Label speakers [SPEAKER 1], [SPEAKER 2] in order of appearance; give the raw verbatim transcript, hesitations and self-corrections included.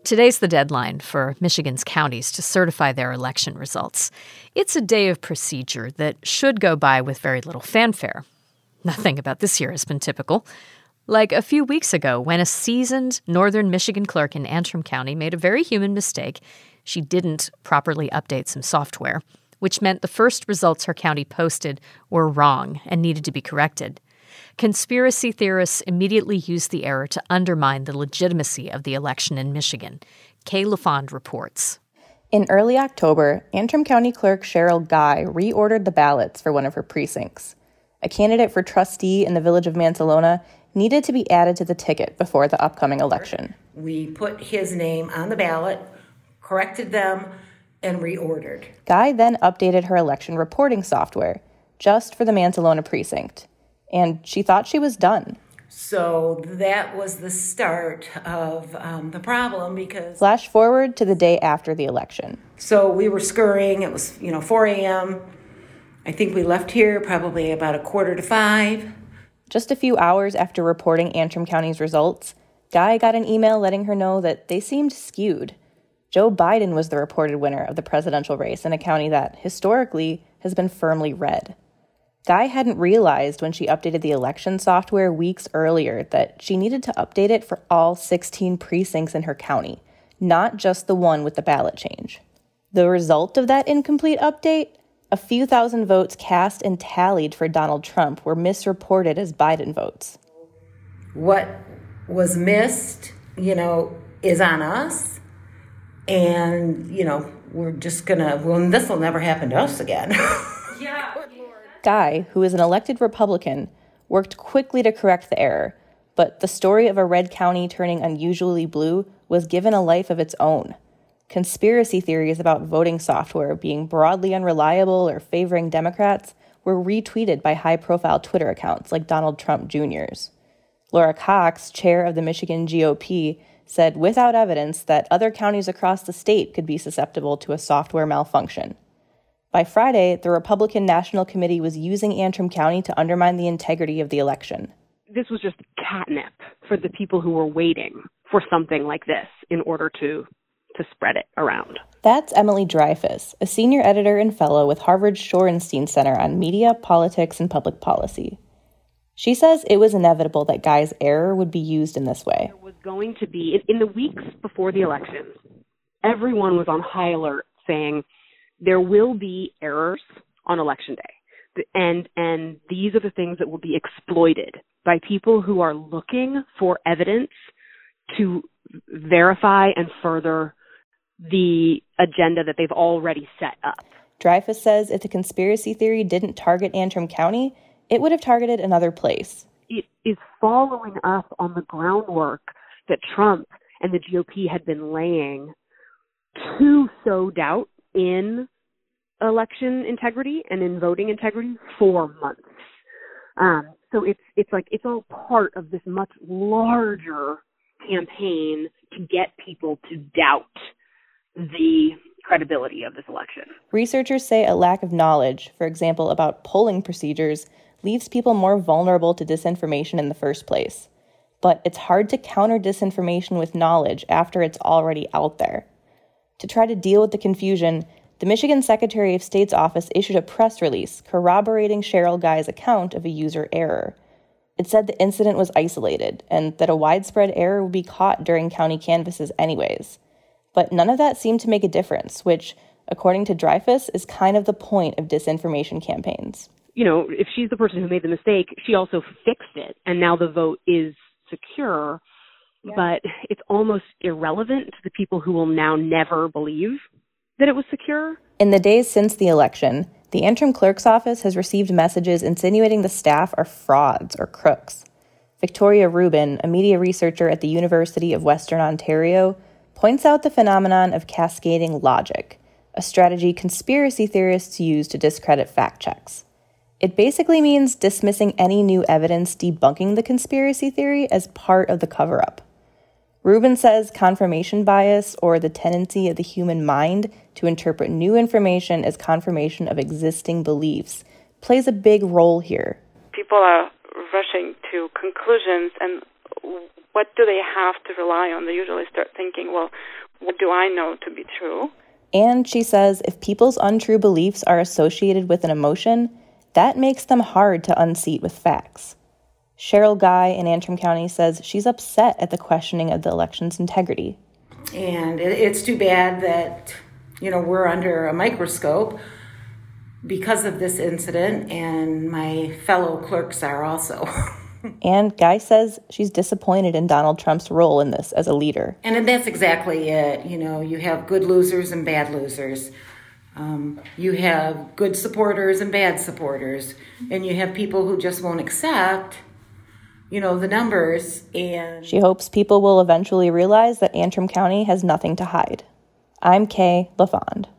[SPEAKER 1] Today's the deadline for Michigan's counties to certify their election results. It's a day of procedure that should go by with very little fanfare. Nothing about this year has been typical. Like a few weeks ago, when a seasoned northern Michigan clerk in Antrim County made a very human mistake. She didn't properly update some software, which meant the first results her county posted were wrong and needed to be corrected. Conspiracy theorists immediately used the error to undermine the legitimacy of the election in Michigan. Kay LaFond reports.
[SPEAKER 2] In early October, Antrim County Clerk Cheryl Guy reordered the ballots for one of her precincts. A candidate for trustee in the village of Mancelona needed to be added to the ticket before the upcoming election.
[SPEAKER 3] We put his name on the ballot, corrected them, and reordered.
[SPEAKER 2] Guy then updated her election reporting software, just for the Mancelona precinct. And she thought she was done.
[SPEAKER 3] So that was the start of um, the problem because...
[SPEAKER 2] Flash forward to the day after the election.
[SPEAKER 3] So we were scurrying. It was, you know, four a.m. I think we left here probably about a quarter to five.
[SPEAKER 2] Just a few hours after reporting Antrim County's results, Guy got an email letting her know that they seemed skewed. Joe Biden was the reported winner of the presidential race in a county that, historically, has been firmly red. Guy hadn't realized when she updated the election software weeks earlier that she needed to update it for all sixteen precincts in her county, not just the one with the ballot change. The result of that incomplete update? A few thousand votes cast and tallied for Donald Trump were misreported as Biden votes.
[SPEAKER 3] What was missed, you know, is on us. And, you know, we're just going to, well, this will never happen to us again.
[SPEAKER 2] Yeah. Guy, who is an elected Republican, worked quickly to correct the error, but the story of a red county turning unusually blue was given a life of its own. Conspiracy theories about voting software being broadly unreliable or favoring Democrats were retweeted by high-profile Twitter accounts like Donald Trump Junior's. Laura Cox, chair of the Michigan G O P, said without evidence that other counties across the state could be susceptible to a software malfunction. By Friday, the Republican National Committee was using Antrim County to undermine the integrity of the election.
[SPEAKER 4] This was just catnip for the people who were waiting for something like this in order to, to spread it around.
[SPEAKER 2] That's Emily Dreyfus, a senior editor and fellow with Harvard's Shorenstein Center on Media, Politics, and Public Policy. She says it was inevitable that Guy's error would be used in this way.
[SPEAKER 4] There was going to be, in the weeks before the election, everyone was on high alert saying, there will be errors on Election Day, and and these are the things that will be exploited by people who are looking for evidence to verify and further the agenda that they've already set up.
[SPEAKER 2] Dreyfus says if the conspiracy theory didn't target Antrim County, it would have targeted another place.
[SPEAKER 4] It is following up on the groundwork that Trump and the G O P had been laying to sow doubt in election integrity and in voting integrity for months. Um, so it's it's like it's all part of this much larger campaign to get people to doubt the credibility of this election.
[SPEAKER 2] Researchers say a lack of knowledge, for example, about polling procedures, leaves people more vulnerable to disinformation in the first place. But it's hard to counter disinformation with knowledge after it's already out there. To try to deal with the confusion, the Michigan Secretary of State's office issued a press release corroborating Cheryl Guy's account of a user error. It said the incident was isolated and that a widespread error would be caught during county canvasses anyways. But none of that seemed to make a difference, which, according to Dreyfus, is kind of the point of disinformation campaigns.
[SPEAKER 4] You know, if she's the person who made the mistake, she also fixed it, and now the vote is secure. Yeah. But it's almost irrelevant to the people who will now never believe that it was secure.
[SPEAKER 2] In the days since the election, the Antrim Clerk's office has received messages insinuating the staff are frauds or crooks. Victoria Rubin, a media researcher at the University of Western Ontario, points out the phenomenon of cascading logic, a strategy conspiracy theorists use to discredit fact checks. It basically means dismissing any new evidence debunking the conspiracy theory as part of the cover-up. Rubin says confirmation bias, or the tendency of the human mind to interpret new information as confirmation of existing beliefs, plays a big role here.
[SPEAKER 5] People are rushing to conclusions, and what do they have to rely on? They usually start thinking, well, what do I know to be true?
[SPEAKER 2] And she says if people's untrue beliefs are associated with an emotion, that makes them hard to unseat with facts. Cheryl Guy in Antrim County says she's upset at the questioning of the election's integrity.
[SPEAKER 3] And it's too bad that, you know, we're under a microscope because of this incident, and my fellow clerks are also.
[SPEAKER 2] And Guy says she's disappointed in Donald Trump's role in this as a leader.
[SPEAKER 3] And that's exactly it. You know, you have good losers and bad losers. Um, you have good supporters and bad supporters. And you have people who just won't accept, you know, the numbers. And
[SPEAKER 2] she hopes people will eventually realize that Antrim County has nothing to hide. I'm Kay LaFond.